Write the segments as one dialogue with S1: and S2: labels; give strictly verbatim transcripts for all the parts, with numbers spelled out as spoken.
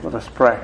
S1: Let us pray.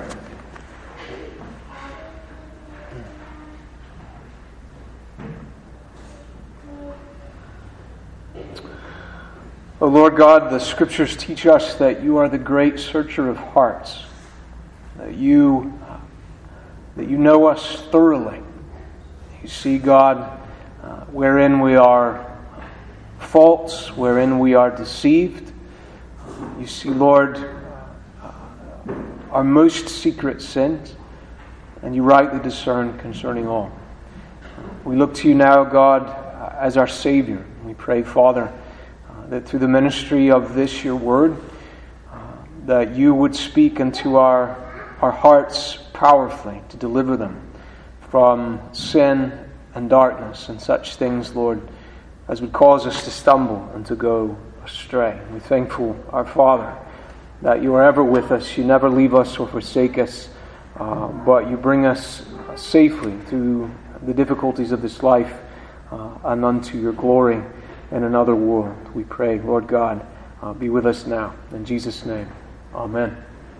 S1: O Lord God, the Scriptures teach us that you are the great searcher of hearts, that you, that you know us thoroughly. You see, God, uh, wherein we are faults, wherein we are deceived. You see, Lord, uh, our most secret sins, and you rightly discern concerning all. We look to you now, God, as our Savior. We pray, Father, that through the ministry of this, your word, uh, that you would speak into our, our hearts powerfully to deliver them from sin and darkness and such things, Lord, as would cause us to stumble and to go astray. We're thankful, our Father, that you are ever with us. You never leave us or forsake us, uh, but you bring us safely through the difficulties of this life uh, and unto your glory in another world. We pray, Lord God, uh, be with us now. In Jesus' name, amen.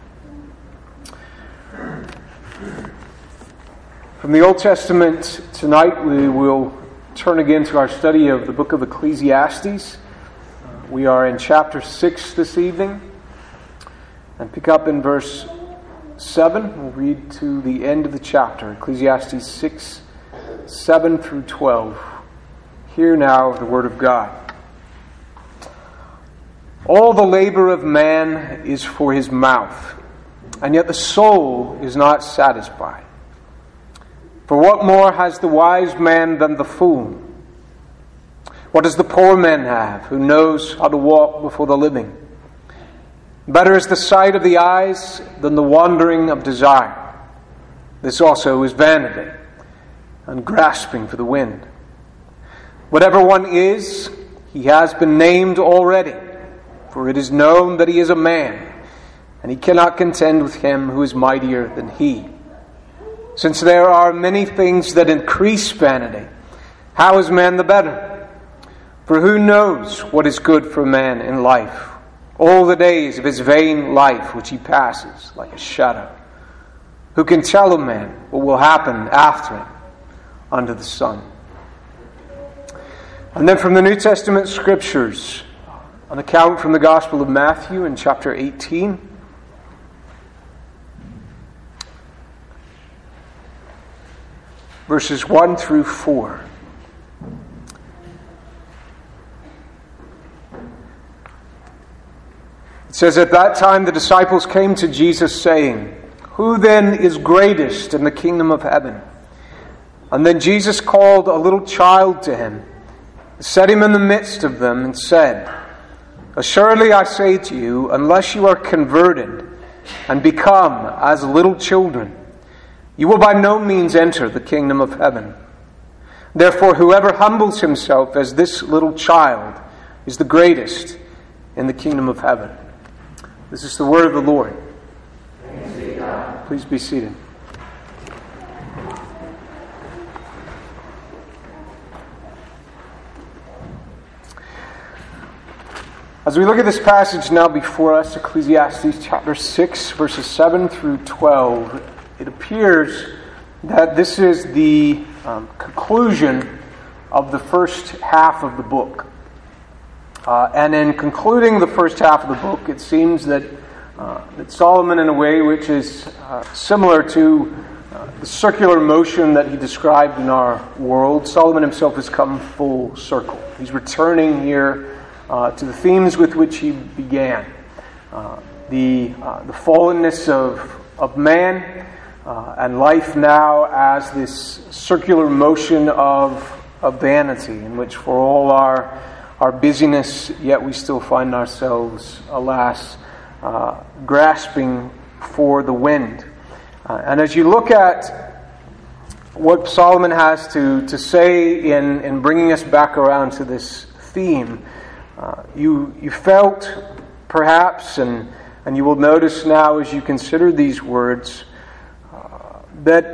S1: From the Old Testament tonight, we will turn again to our study of the book of Ecclesiastes. Uh, we are in chapter six this evening, and pick up in verse seven. We'll read to the end of the chapter, Ecclesiastes six, seven through twelve. Hear now the word of God. All the labor of man is for his mouth, and yet the soul is not satisfied. For what more has the wise man than the fool? What does the poor man have, who knows how to walk before the living? Better is the sight of the eyes than the wandering of desire. This also is vanity, and grasping for the wind. Whatever one is, he has been named already, for it is known that he is a man, and he cannot contend with him who is mightier than he. Since there are many things that increase vanity, how is man the better? For who knows what is good for man in life? All the days of his vain life which he passes like a shadow. Who can tell a man what will happen after him under the sun? And then from the New Testament Scriptures, an account from the Gospel of Matthew in chapter eighteen. Verses one through four. It says, "At that time the disciples came to Jesus, saying, 'Who then is greatest in the kingdom of heaven?' And then Jesus called a little child to him, set him in the midst of them, and said, 'Assuredly I say to you, unless you are converted and become as little children, you will by no means enter the kingdom of heaven. Therefore whoever humbles himself as this little child is the greatest in the kingdom of heaven.'" This is the word of the Lord.
S2: Thanks be to God.
S1: Please be seated. As we look at this passage now before us, Ecclesiastes chapter six, verses seven through twelve, it appears that this is the um, conclusion of the first half of the book. Uh, and in concluding the first half of the book, it seems that, uh, that Solomon, in a way which is uh, similar to uh, the circular motion that he described in our world, Solomon himself has come full circle. He's returning here Uh, to the themes with which he began. Uh, the uh, the fallenness of, of man uh, and life now as this circular motion of, of vanity, in which for all our, our busyness, yet we still find ourselves, alas, uh, grasping for the wind. Uh, and as you look at what Solomon has to, to say in, in bringing us back around to this theme, Uh, you you felt, perhaps, and, and you will notice now as you consider these words, uh, that,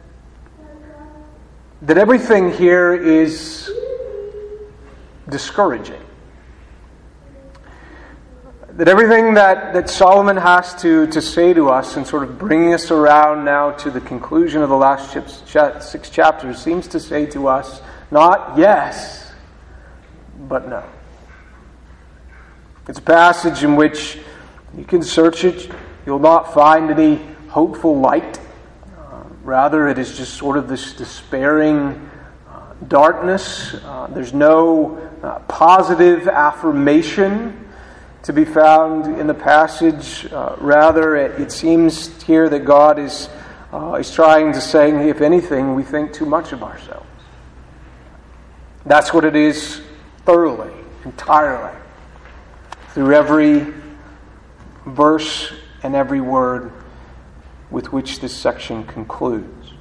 S1: that everything here is discouraging. that everything that, that Solomon has to, to say to us and sort of bringing us around now to the conclusion of the last six chapters seems to say to us, not yes, but no. It's a passage in which you can search it, you'll not find any hopeful light. Uh, rather, it is just sort of this despairing uh, darkness. Uh, there's no uh, positive affirmation to be found in the passage. Uh, rather, it, it seems here that God is, uh, is trying to say, if anything, we think too much of ourselves. That's what it is thoroughly, entirely, through every verse and every word with which this section concludes.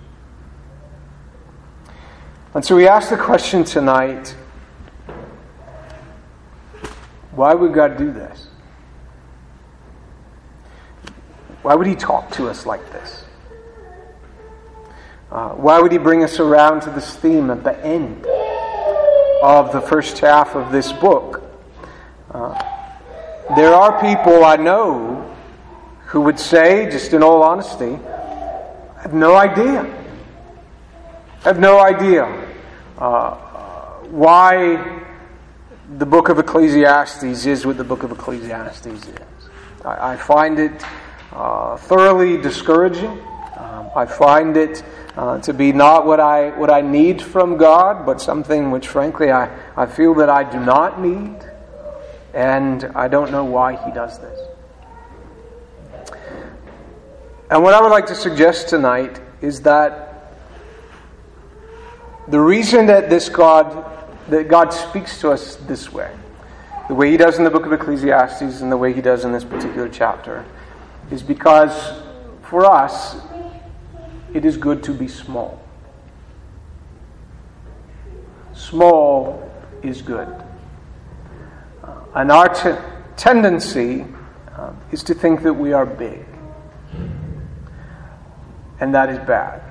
S1: And so we ask the question tonight, why would God do this? Why would He talk to us like this? Uh, why would He bring us around to this theme at the end of the first half of this book? Uh, there are people I know who would say, just in all honesty, I have no idea. I have no idea uh, why the book of Ecclesiastes is what the book of Ecclesiastes is. I, I find it uh, thoroughly discouraging. Um, I find it uh, to be not what I what I need from God, but something which, frankly, I, I feel that I do not need. And I don't know why He does this. And what I would like to suggest tonight is that the reason that this God, that God speaks to us this way, the way He does in the book of Ecclesiastes and the way He does in this particular chapter, is because for us, it is good to be small. Small is good. Uh, and our t- tendency uh, is to think that we are big. And that is bad.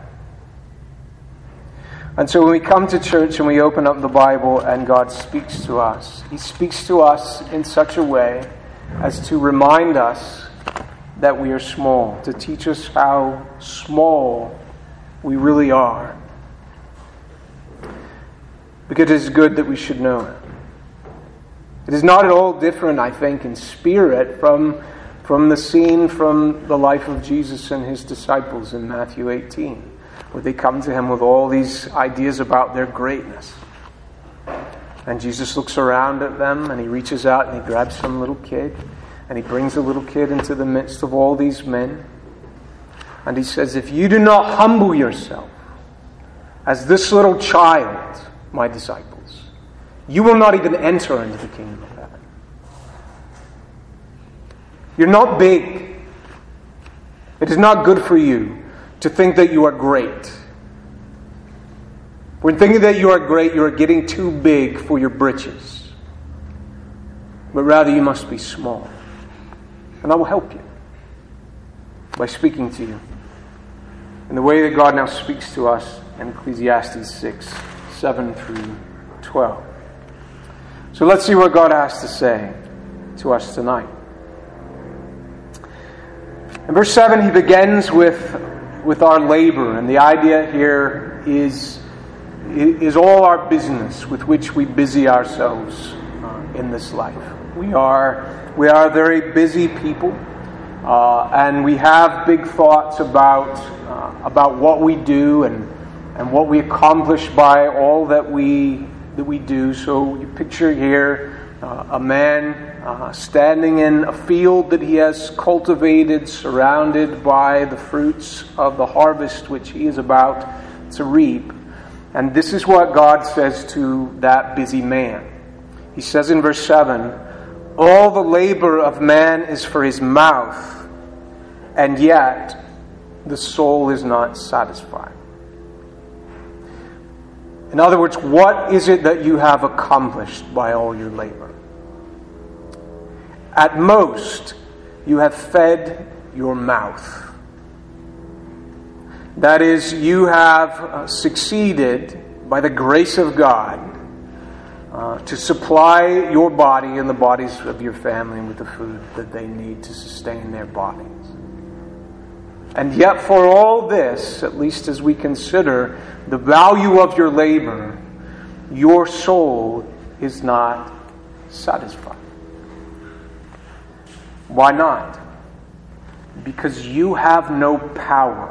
S1: And so when we come to church and we open up the Bible and God speaks to us, He speaks to us in such a way as to remind us that we are small, to teach us how small we really are. Because it is good that we should know it. It is not at all different, I think, in spirit from, from the scene from the life of Jesus and His disciples in Matthew eighteen, where they come to Him with all these ideas about their greatness. And Jesus looks around at them and He reaches out and He grabs some little kid and He brings the little kid into the midst of all these men. And He says, if you do not humble yourself as this little child, my disciples, you will not even enter into the kingdom of heaven. You're not big. It is not good for you to think that you are great. When thinking that you are great, you are getting too big for your britches. But rather you must be small. And I will help you by speaking to you in the way that God now speaks to us in Ecclesiastes six, seven through twelve. So let's see what God has to say to us tonight. In verse seven, he begins with, with our labor, and the idea here is, is all our business with which we busy ourselves uh, in this life. We are, we are very busy people, uh, and we have big thoughts about, uh, about what we do and, and what we accomplish by all that we that we do. So you picture here uh, a man uh, standing in a field that he has cultivated, surrounded by the fruits of the harvest which he is about to reap. And this is what God says to that busy man. He says in verse seven, all the labor of man is for his mouth, and yet the soul is not satisfied. In other words, what is it that you have accomplished by all your labor? At most, you have fed your mouth. That is, you have uh, succeeded by the grace of God uh, to supply your body and the bodies of your family with the food that they need to sustain their bodies. And yet for all this, at least as we consider the value of your labor, your soul is not satisfied. Why not? Because you have no power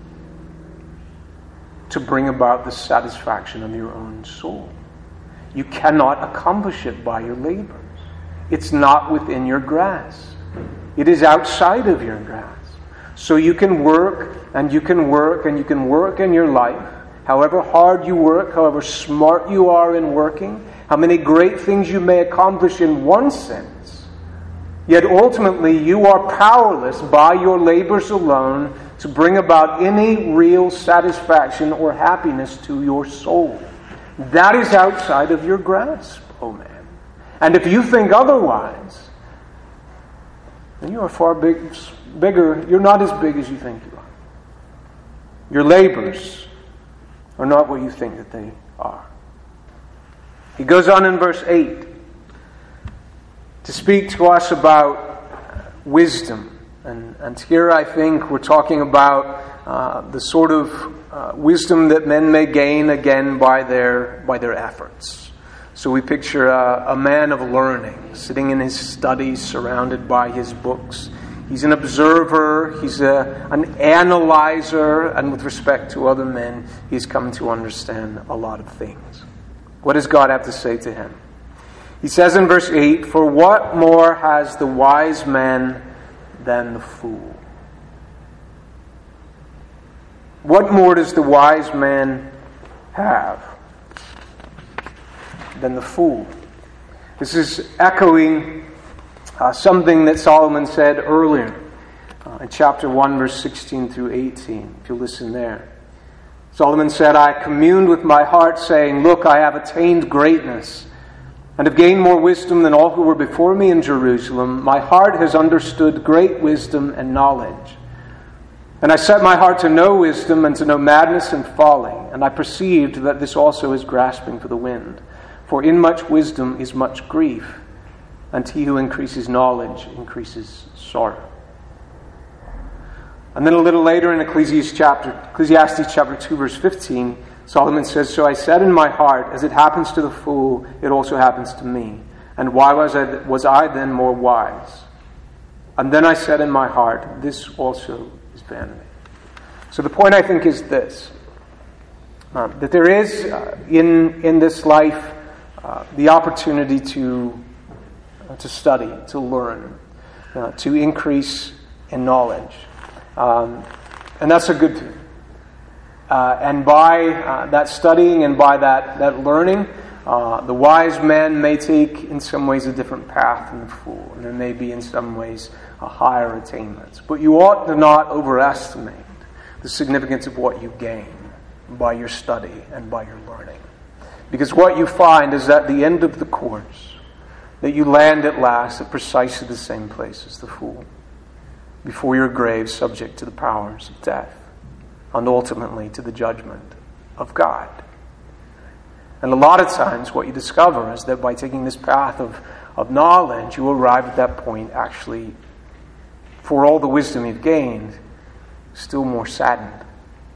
S1: to bring about the satisfaction of your own soul. You cannot accomplish it by your labors. It's not within your grasp. It is outside of your grasp. So you can work and you can work and you can work in your life. However hard you work, however smart you are in working, how many great things you may accomplish in one sense, yet ultimately you are powerless by your labors alone to bring about any real satisfaction or happiness to your soul. That is outside of your grasp, oh man. And if you think otherwise, then you are far big, bigger. You're not as big as you think you are. Your labors are not what you think that they are. He goes on in verse eight to speak to us about wisdom. And, and here I think we're talking about uh, the sort of uh, wisdom that men may gain again by their by their efforts. So we picture a, a man of learning sitting in his studies surrounded by his books. He's an observer, he's a, an analyzer, and with respect to other men, he's come to understand a lot of things. What does God have to say to him? He says in verse eight, "For what more has the wise man than the fool?" What more does the wise man have than the fool? This is echoing uh, something that Solomon said earlier uh, in chapter one, verse sixteen through eighteen. If you listen there. Solomon said, "I communed with my heart, saying, Look, I have attained greatness, and have gained more wisdom than all who were before me in Jerusalem. My heart has understood great wisdom and knowledge. And I set my heart to know wisdom and to know madness and folly. And I perceived that this also is grasping for the wind. For in much wisdom is much grief, and he who increases knowledge increases sorrow." And then a little later in Ecclesiastes chapter, Ecclesiastes chapter two, verse fifteen, Solomon says, "So I said in my heart, as it happens to the fool, it also happens to me. And why was I, was I then more wise? And then I said in my heart, this also is vanity." So the point, I think, is this. Uh, that there is, uh, in, in this life, uh, the opportunity to, uh, to study, to learn, uh, to increase in knowledge. Um, and that's a good thing. Uh, and by uh, that studying and by that, that learning, uh, the wise man may take in some ways a different path than the fool. And there may be in some ways a higher attainments. But you ought to not overestimate the significance of what you gain by your study and by your learning. Because what you find is at the end of the course that you land at last at precisely the same place as the fool, before your grave, subject to the powers of death, and ultimately to the judgment of God. And a lot of times what you discover is that by taking this path of, of knowledge, you arrive at that point actually, for all the wisdom you've gained, still more saddened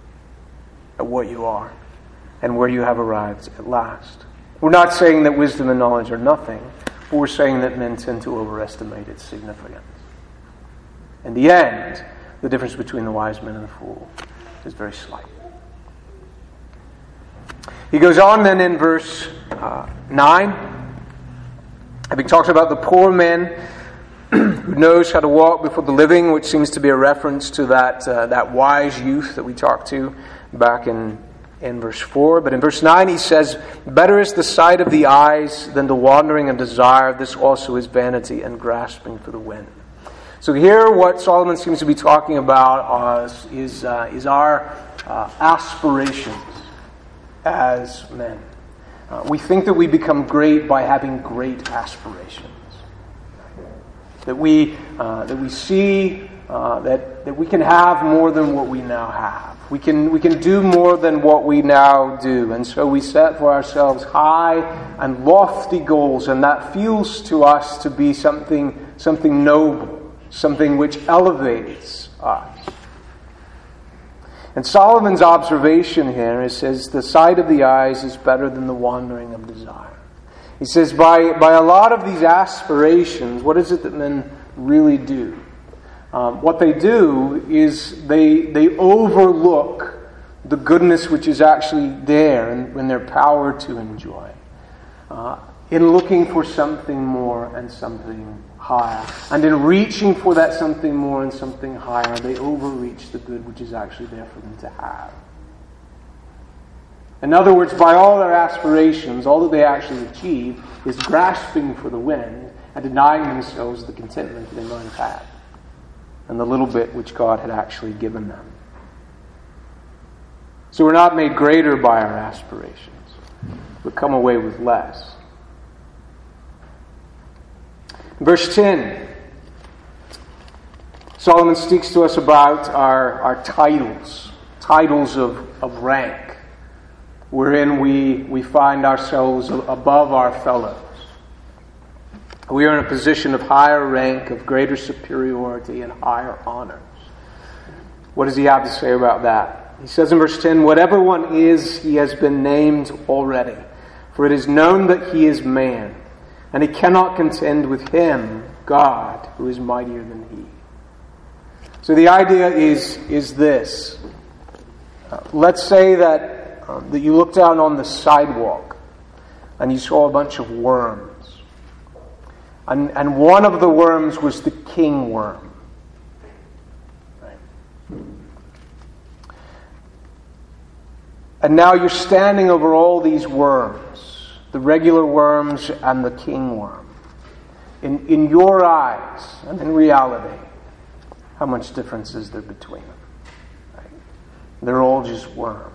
S1: at what you are and where you have arrived at last. We're not saying that wisdom and knowledge are nothing, but we're saying that men tend to overestimate its significance. In the end, the difference between the wise man and the fool is very slight. He goes on then in verse uh, nine, having talked about the poor man who knows how to walk before the living, which seems to be a reference to that uh, that wise youth that we talked to back in, in verse four. But in verse nine he says, "Better is the sight of the eyes than the wandering of desire. This also is vanity and grasping for the wind." So here what Solomon seems to be talking about uh, is, uh, is our uh, aspirations as men. Uh, we think that we become great by having great aspirations. That we uh, that we see uh, that that we can have more than what we now have. We can we can do more than what we now do, and so we set for ourselves high and lofty goals, and that feels to us to be something something noble, something which elevates us. And Solomon's observation here, it says, the sight of the eyes is better than the wandering of desire. He says, by, by a lot of these aspirations, what is it that men really do? Um, what they do is they they overlook the goodness which is actually there and in their power to enjoy. Uh, in looking for something more and something higher. And in reaching for that something more and something higher, they overreach the good which is actually there for them to have. In other words, by all their aspirations, all that they actually achieve is grasping for the wind and denying themselves the contentment that they might have had and the little bit which God had actually given them. So we're not made greater by our aspirations, but come away with less. Verse ten, Solomon speaks to us about our, our titles, titles of, of rank, wherein we, we find ourselves above our fellows. We are in a position of higher rank, of greater superiority, and higher honors. What does he have to say about that? He says in verse ten, whatever one is, he has been named already. For it is known that he is man, and he cannot contend with him, God, who is mightier than he. So the idea is, is this. Uh, let's say that, um, that you looked out on the sidewalk and you saw a bunch of worms. And, and one of the worms was the king worm. Right? And now you're standing over all these worms, the regular worms and the king worm. In, in your eyes and in reality, how much difference is there between them? Right? They're all just worms.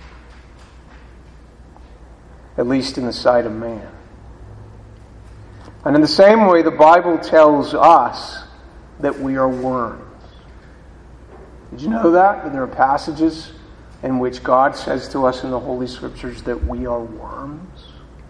S1: At least in the sight of man. And in the same way, the Bible tells us that we are worms. Did you know that? That there are passages in which God says to us in the Holy Scriptures that we are worms?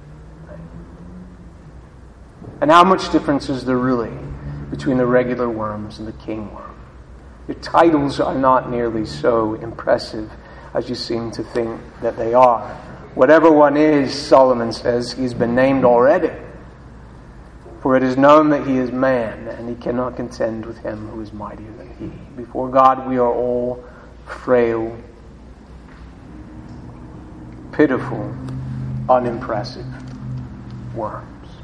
S1: And how much difference is there really between the regular worms and the king worm? Your titles are not nearly so impressive as you seem to think that they are. Whatever one is, Solomon says, he's been named already. For it is known that he is man, and he cannot contend with him who is mightier than he. Before God we are all frail, pitiful, unimpressive worms.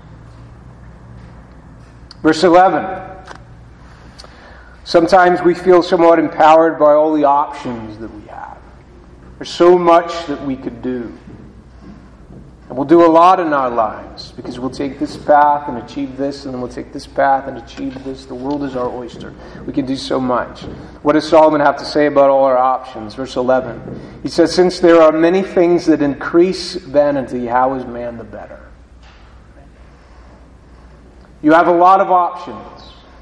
S1: Verse eleven. Sometimes we feel somewhat empowered by all the options that we have. There's so much that we could do. And we'll do a lot in our lives because we'll take this path and achieve this, and then we'll take this path and achieve this. The world is our oyster. We can do so much. What does Solomon have to say about all our options? Verse eleven. He says, since there are many things that increase vanity, how is man the better? You have a lot of options.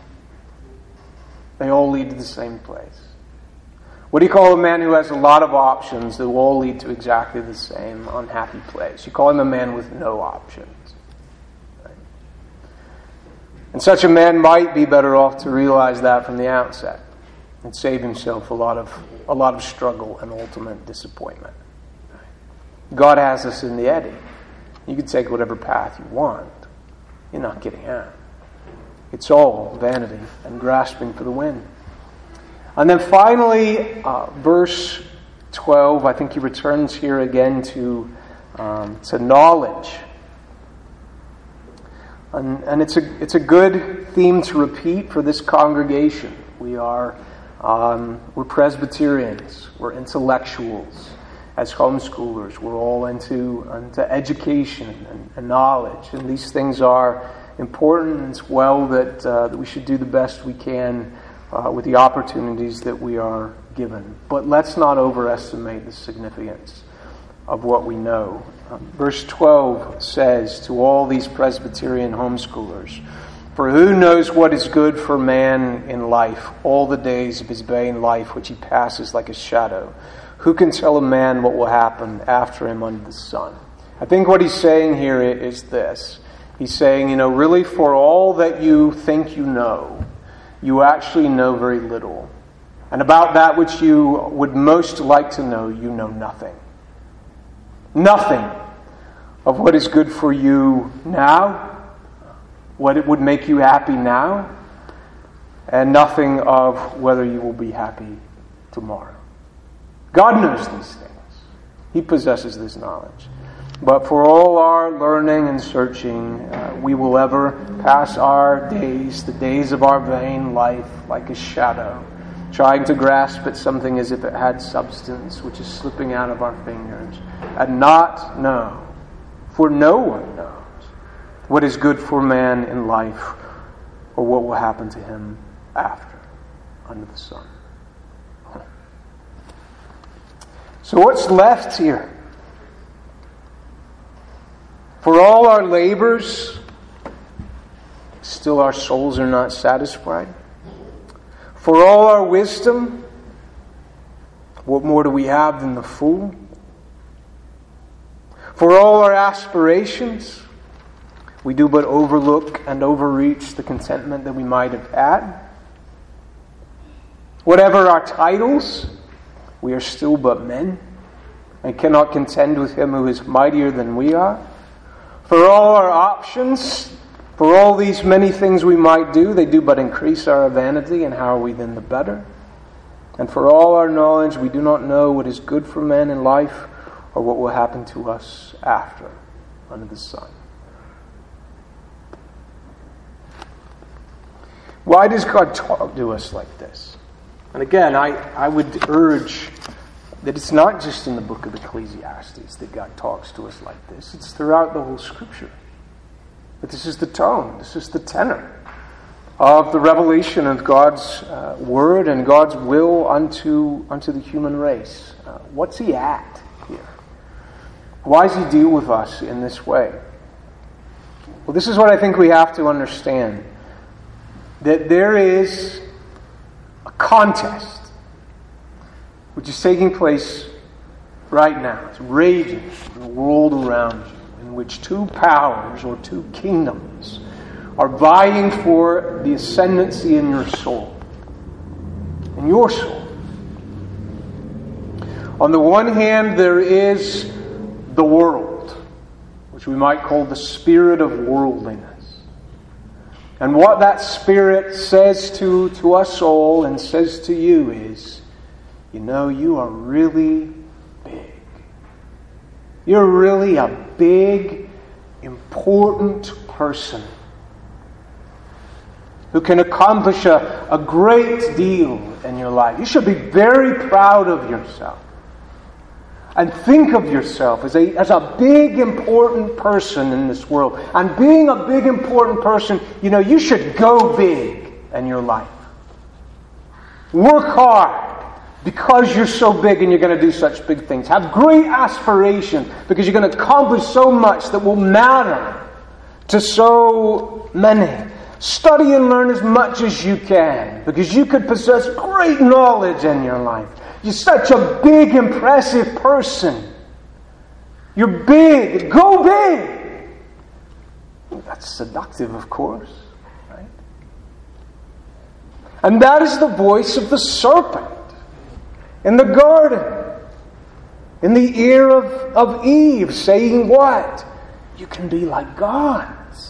S1: They all lead to the same place. What do you call a man who has a lot of options that will all lead to exactly the same unhappy place? You call him a man with no options. Right? And such a man might be better off to realize that from the outset and save himself a lot of a lot of struggle and ultimate disappointment. God has us in the eddy. You can take whatever path you want. You're not getting out. It's all vanity and grasping for the wind. And then finally, uh, verse twelve, I think he returns here again to, um, to knowledge. And, and it's a it's a good theme to repeat for this congregation. We are um, we're Presbyterians, we're intellectuals. As homeschoolers, we're all into, into education and, and knowledge. And these things are important, and it's well that, uh, that we should do the best we can uh, with the opportunities that we are given. But let's not overestimate the significance of what we know. Um, verse twelve says to all these Presbyterian homeschoolers, For who knows what is good for man in life, all the days of his vain life which he passes like a shadow? Who can tell a man what will happen after him under the sun? I think what he's saying here is this. He's saying, you know, really for all that you think you know, you actually know very little. And about that which you would most like to know, you know nothing. Nothing of what is good for you now, what it would make you happy now, and nothing of whether you will be happy tomorrow. God knows these things. He possesses this knowledge. But for all our learning and searching, uh, we will ever pass our days, the days of our vain life, like a shadow, trying to grasp at something as if it had substance, which is slipping out of our fingers, and not know, for no one knows, what is good for man in life, or what will happen to him after, under the sun. So what's left here? For all our labors, still our souls are not satisfied. For all our wisdom, what more do we have than the fool? For all our aspirations, we do but overlook and overreach the contentment that we might have had. Whatever our titles, we are still but men, and cannot contend with him who is mightier than we are. For all our options, for all these many things we might do, they do but increase our vanity, and how are we then the better? And for all our knowledge, we do not know what is good for man in life, or what will happen to us after, under the sun. Why does God talk to us like this? And again, I, I would urge that it's not just in the book of Ecclesiastes that God talks to us like this. It's throughout the whole Scripture. But this is the tone, this is the tenor of the revelation of God's uh, Word and God's will unto, unto the human race. Uh, what's He at here? Why does He deal with us in this way? Well, this is what I think we have to understand. That there is a contest which is taking place right now. It's raging in the world around you, in which two powers or two kingdoms are vying for the ascendancy in your soul. In your soul. On the one hand, there is the world, which we might call the spirit of worldliness. And what that spirit says to, to us all and says to you is, you know, you are really big. You're really a big, important person who can accomplish a, a great deal in your life. You should be very proud of yourself. And think of yourself as a, as a big, important person in this world. And being a big, important person, you know, you should go big in your life. Work hard because you're so big and you're going to do such big things. Have great aspirations because you're going to accomplish so much that will matter to so many. Study and learn as much as you can because you could possess great knowledge in your life. You're such a big, impressive person. You're big. Go big. That's seductive, of course. Right? And that is the voice of the serpent in the garden. In the ear of, of Eve, saying what? You can be like gods.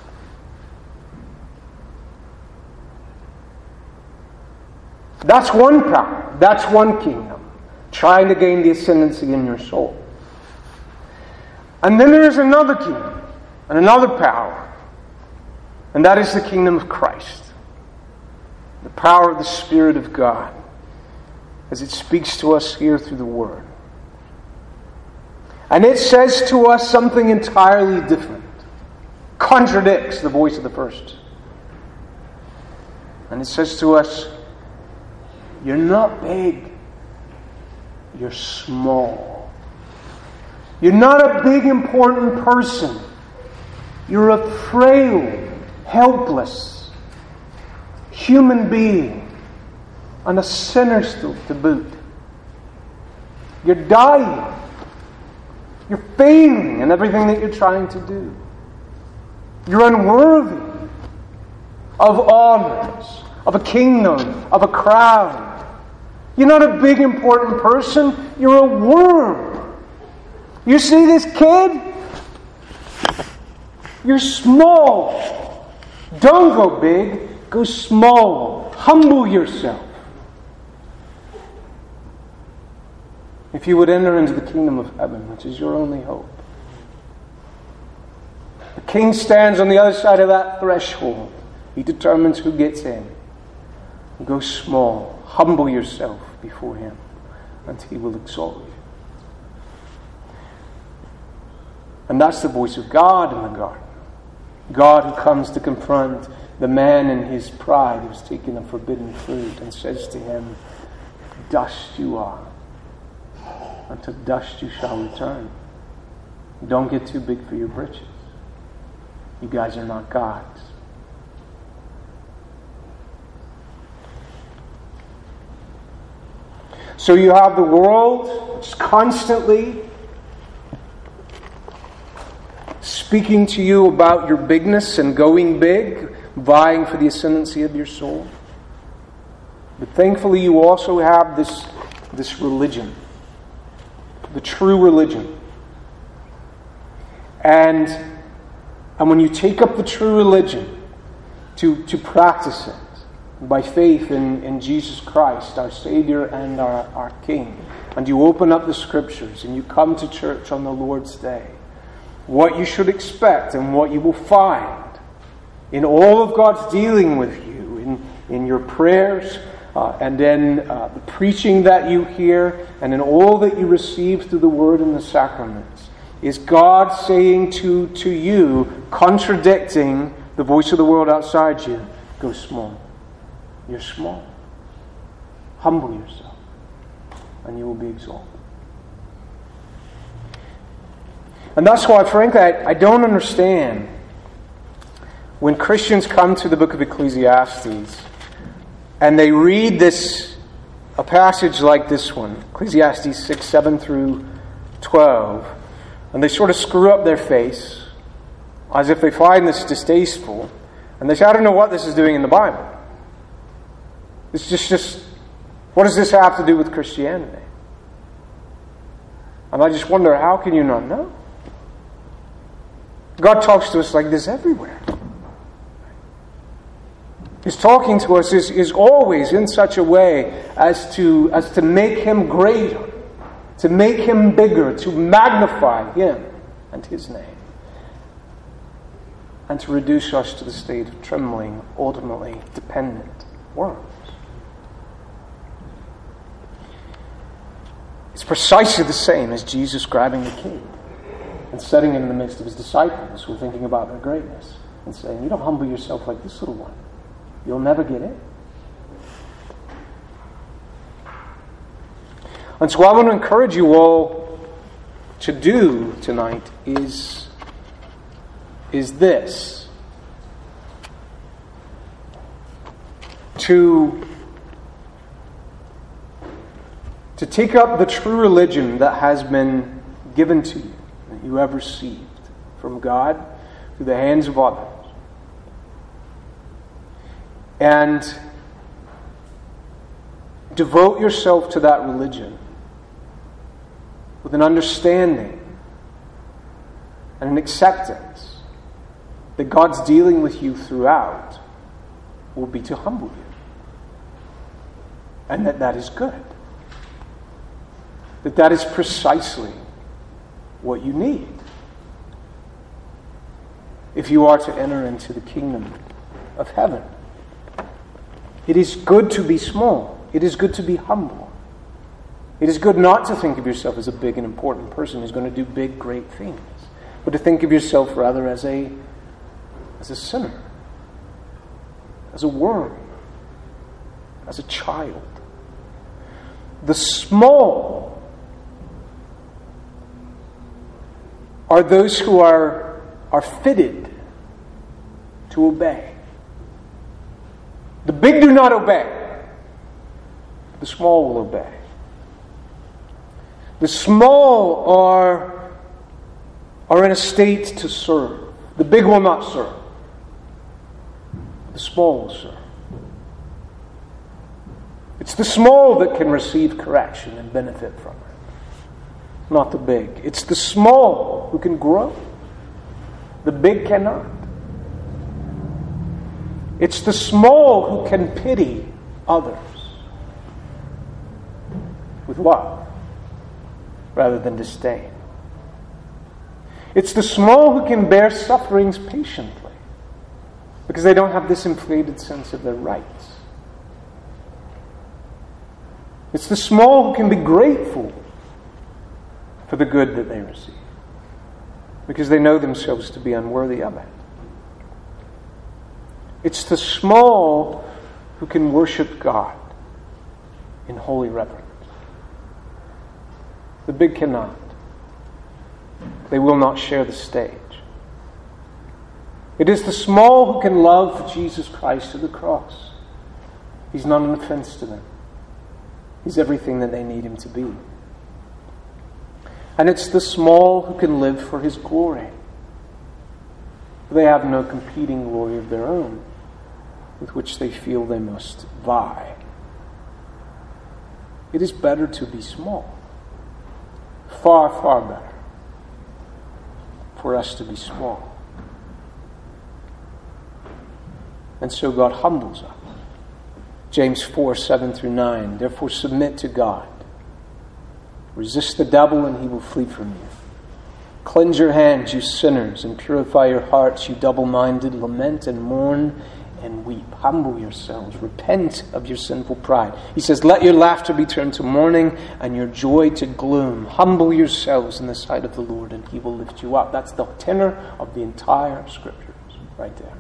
S1: That's one power. That's one kingdom. Trying to gain the ascendancy in your soul. And then there is another kingdom. And another power. And that is the kingdom of Christ. The power of the Spirit of God. As it speaks to us here through the Word. And it says to us something entirely different. Contradicts the voice of the first. And it says to us, you're not big. You're small. You're not a big, important person. You're a frail, helpless human being, and a sinner still to boot. You're dying. You're failing in everything that you're trying to do. You're unworthy of honors, of a kingdom, of a crown. You're not a big, important person. You're a worm. You see this kid? You're small. Don't go big. Go small. Humble yourself. If you would enter into the kingdom of heaven, which is your only hope. The king stands on the other side of that threshold. He determines who gets in. Go small. Humble yourself before him, and he will exalt you. And that's the voice of God in the garden. God who comes to confront the man in his pride who's taken the forbidden fruit and says to him, dust you are, and to dust you shall return. Don't get too big for your britches. You guys are not gods. So you have the world which is constantly speaking to you about your bigness and going big, vying for the ascendancy of your soul. But thankfully you also have this, this religion, the true religion. And, and when you take up the true religion to, to practice it, by faith in, in Jesus Christ, our Savior and our, our King, and you open up the Scriptures and you come to church on the Lord's Day, what you should expect and what you will find in all of God's dealing with you, in, in your prayers, uh, and in uh, the preaching that you hear, and in all that you receive through the Word and the sacraments, is God saying to, to you, contradicting the voice of the world outside you, go small. You're small. Humble yourself, and you will be exalted. And that's why, frankly, I, I don't understand when Christians come to the book of Ecclesiastes and they read this, a passage like this one, Ecclesiastes six, seven through twelve, and they sort of screw up their face as if they find this distasteful, and they say, I don't know what this is doing in the Bible. It's just, just, what does this have to do with Christianity? And I just wonder, how can you not know? God talks to us like this everywhere. His talking to us is, is always in such a way as to, as to make Him greater, to make Him bigger, to magnify Him and His name, and to reduce us to the state of trembling, ultimately dependent worms. It's precisely the same as Jesus grabbing the king and setting him in the midst of his disciples who are thinking about their greatness and saying, you don't humble yourself like this little one, you'll never get in. And so what I want to encourage you all to do tonight is, is this. To To take up the true religion that has been given to you, that you have received from God through the hands of others, and devote yourself to that religion with an understanding and an acceptance that God's dealing with you throughout will be to humble you, and that that is good. That that is precisely what you need if you are to enter into the kingdom of heaven. It is good to be small. It is good to be humble. It is good not to think of yourself as a big and important person who's going to do big, great things, but to think of yourself rather as a, as a sinner, as a worm, as a child. The small are those who are, are fitted to obey. The big do not obey. The small will obey. The small are, are in a state to serve. The big will not serve. The small will serve. It's the small that can receive correction and benefit from it, not the big. It's the small who can grow. The big cannot. It's the small who can pity others with love rather than disdain. It's the small who can bear sufferings patiently because they don't have this inflated sense of their rights. It's the small who can be grateful for the good that they receive because they know themselves to be unworthy of it. It's the small who can worship God in holy reverence. The big cannot. They will not share the stage. It is the small who can love Jesus Christ to the cross. He's not an offense to them. He's everything that they need him to be. And it's the small who can live for his glory. They have no competing glory of their own with which they feel they must vie. It is better to be small. Far, far better for us to be small. And so God humbles us. James four, seven through nine. Therefore submit to God. Resist the devil and he will flee from you. Cleanse your hands, you sinners, and purify your hearts, you double-minded. Lament and mourn and weep. Humble yourselves. Repent of your sinful pride. He says, let your laughter be turned to mourning and your joy to gloom. Humble yourselves in the sight of the Lord and he will lift you up. That's the tenor of the entire Scriptures right there.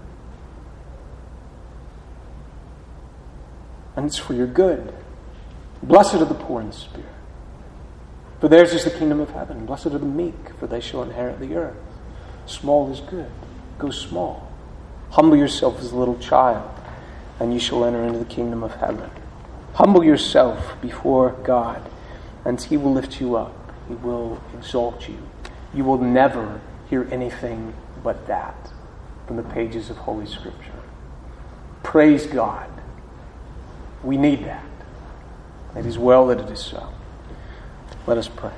S1: And it's for your good. Blessed are the poor in spirit, for theirs is the kingdom of heaven. Blessed are the meek, for they shall inherit the earth. Small is good. Go small. Humble yourself as a little child, and you shall enter into the kingdom of heaven. Humble yourself before God, and he will lift you up. He will exalt you. You will never hear anything but that from the pages of Holy Scripture. Praise God. We need that. It is well that it is so. Let us pray.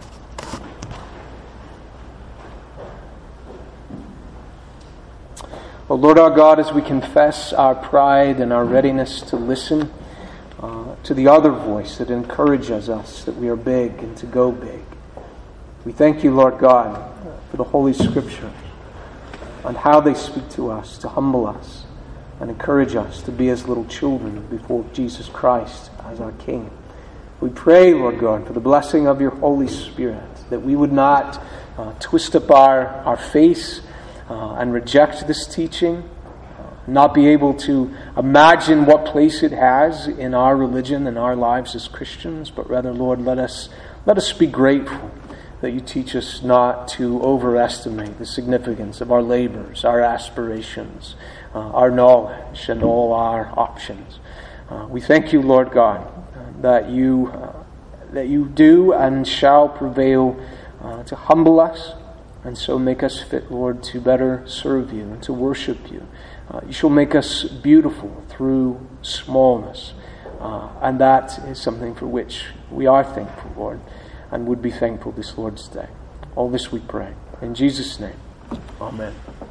S1: O Lord our God, as we confess our pride and our readiness to listen uh, to the other voice that encourages us that we are big and to go big, we thank you, Lord God, for the Holy Scriptures and how they speak to us, to humble us and encourage us to be as little children before Jesus Christ as our King. We pray, Lord God, for the blessing of your Holy Spirit, that we would not uh, twist up our, our face uh, and reject this teaching, uh, not be able to imagine what place it has in our religion and our lives as Christians, but rather, Lord, let us let us be grateful that you teach us not to overestimate the significance of our labors, our aspirations, uh, our knowledge, and all our options. Uh, we thank you, Lord God, that you uh, that you do and shall prevail uh, to humble us, and so make us fit, Lord, to better serve you and to worship you. Uh, you shall make us beautiful through smallness, uh, and that is something for which we are thankful, Lord, and would be thankful this Lord's Day. All this we pray. In Jesus' name, amen.